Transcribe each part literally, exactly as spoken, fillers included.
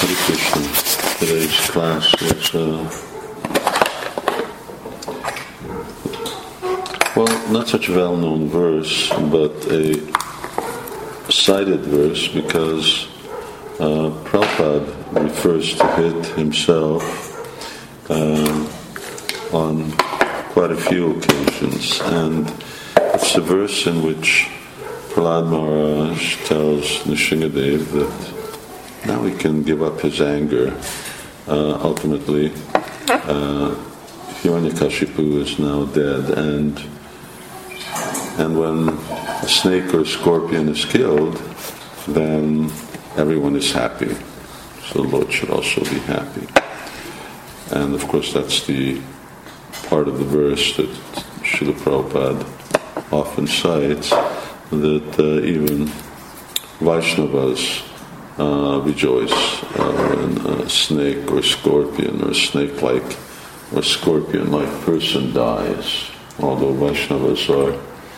Hare Krishna. Today's class is, uh, well, not such a well-known verse, but a cited verse because uh, Prabhupada refers to it himself uh, on quite a few occasions. And it's a verse in which Prahlad Maharaj tells Nrsingadev that now he can give up his anger. Uh, ultimately, uh, Hiranyakashipu is now dead, and and when a snake or a scorpion is killed, then everyone is happy. So the Lord should also be happy. And of course, that's the part of the verse that Srila Prabhupada often cites, that uh, even Vaishnavas Uh, rejoice uh, when a snake or scorpion or snake-like or scorpion-like person dies. Although Vaishnavas are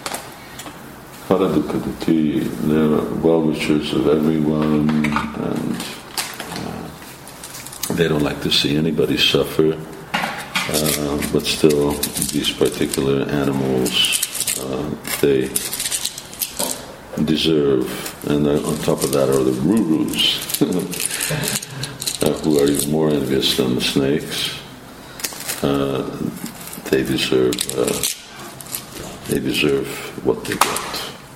Haradukadati, they're well-wishers of everyone, and uh, they don't like to see anybody suffer. Uh, but still, these particular animals, uh, they deserve, and on top of that are the rurus, uh, who are even more envious than the snakes. Uh, they deserve, uh, they deserve what they get.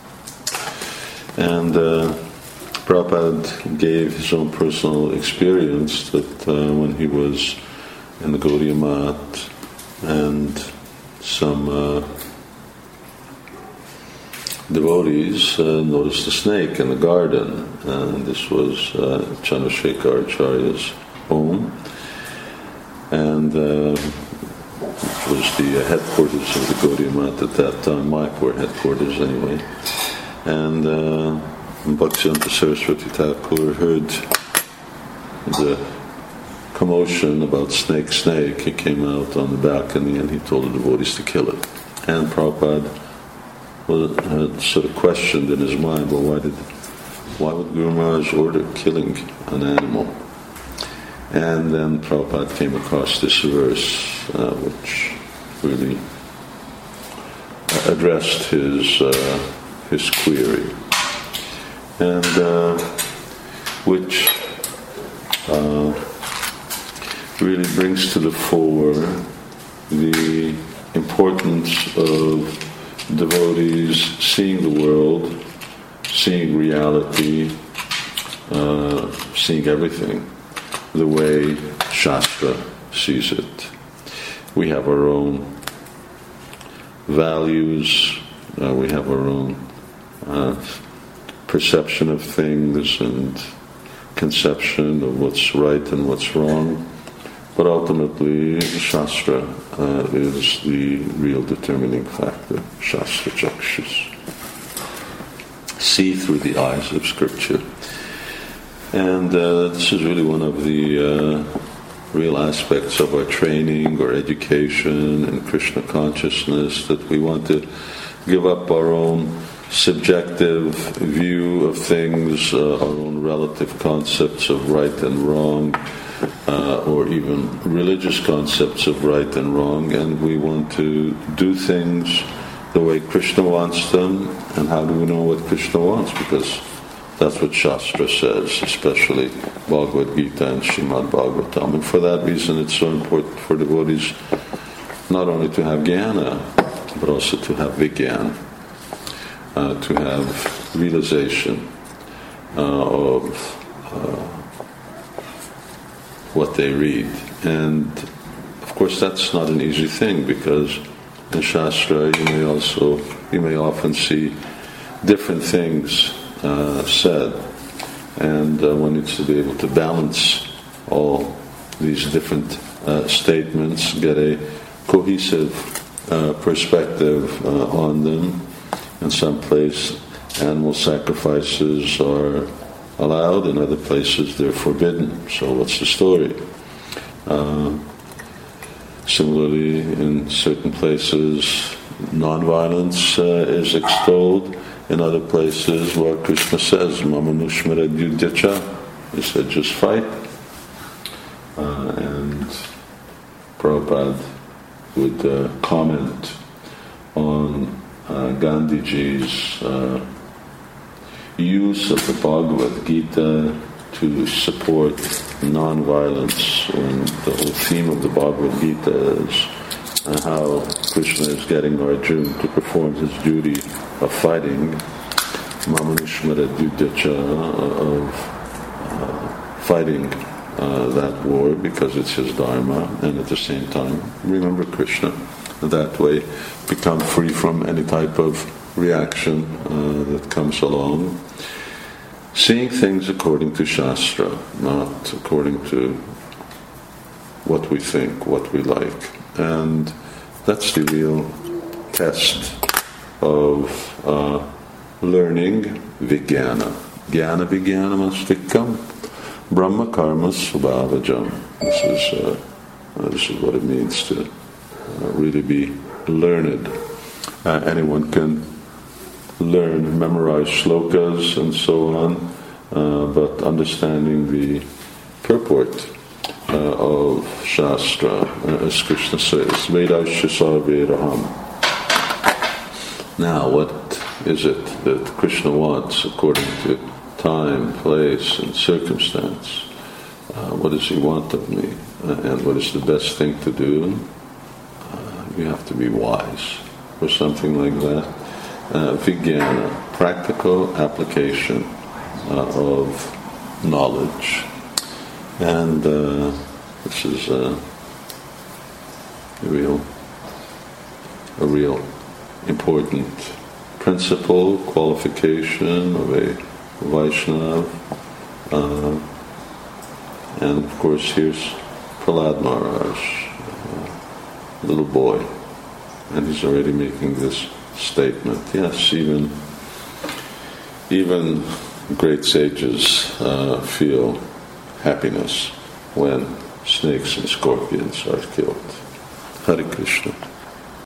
And uh, Prabhupada gave his own personal experience that uh, when he was in the Gaudiya Math and some uh, devotees uh, noticed a snake in the garden, and this was uh, Chandrasekhar Acharya's home, and uh, it was the uh, headquarters of the Gaudiya Math at that time, Mayapur headquarters anyway, and uh, Bhaktivedanta Saraswati Thakur heard the commotion about snake, snake. He came out on the balcony and he told the devotees to kill it, and Prabhupada Well, uh, sort of questioned in his mind, well, why did, why would Guru Maharaj order killing an animal? And then Prabhupada came across this verse, uh, which really addressed his uh, his query, and uh, which uh, really brings to the fore the importance of devotees seeing the world, seeing reality, uh, seeing everything the way Shastra sees it. We have our own values, uh, we have our own uh, perception of things and conception of what's right and what's wrong. But ultimately, Shastra uh, is the real determining factor. Shastra Chakshus. See through the eyes of Scripture. And uh, this is really one of the uh, real aspects of our training or education in Krishna consciousness, that we want to give up our own subjective view of things, uh, our own relative concepts of right and wrong, Uh, or even religious concepts of right and wrong, and we want to do things the way Krishna wants them. And how do we know what Krishna wants? Because that's what Shastra says, especially Bhagavad Gita and Srimad Bhagavatam. And for that reason it's so important for devotees not only to have jnana, but also to have vijnana, uh, to have realization uh, of uh, what they read. And of course that's not an easy thing, because in Shastra you may also you may often see different things uh, said, and uh, one needs to be able to balance all these different uh, statements, get a cohesive uh, perspective uh, on them. In some place animal sacrifices are allowed, in other places they're forbidden. So what's the story? Uh, similarly, in certain places non-violence uh, is extolled. In other places, Lord Krishna says, Mama Nushmara Yudhyacha, he said, just fight. uh, and Prabhupada would uh, comment on uh, Gandhiji's uh, use of the Bhagavad Gita to support non-violence, and the whole theme of the Bhagavad Gita is uh, how Krishna is getting Arjuna to perform his duty of fighting, Mamanishmara Dudyacha, of uh, fighting uh, that war because it's his dharma, and at the same time remember Krishna. That way become free from any type of reaction uh, that comes along. Seeing things according to Shastra, not according to what we think, what we like. And that's the real test of uh, learning Vijnana. Jnana Vijnana Mastikam, Brahma Karma Svabhavajam. This is, uh, uh, this is what it means to uh, really be learned. Uh, anyone can learn, memorize shlokas and so on, uh, but understanding the purport uh, of Shastra, uh, as Krishna says, Vedasya Sarveraham. Now, what is it that Krishna wants according to time, place, and circumstance? Uh, what does he want of me? Uh, and what is the best thing to do? Uh, you have to be wise, or something like that. Uh, Vijnana, practical application uh, of knowledge. And uh, this is uh, a real, a real important principle, qualification of a Vaishnava. Uh, and of course here's Prahlad Maharaj, a little boy, and he's already making this statement. Yes, even even great sages uh, feel happiness when snakes and scorpions are killed. Hare Krishna.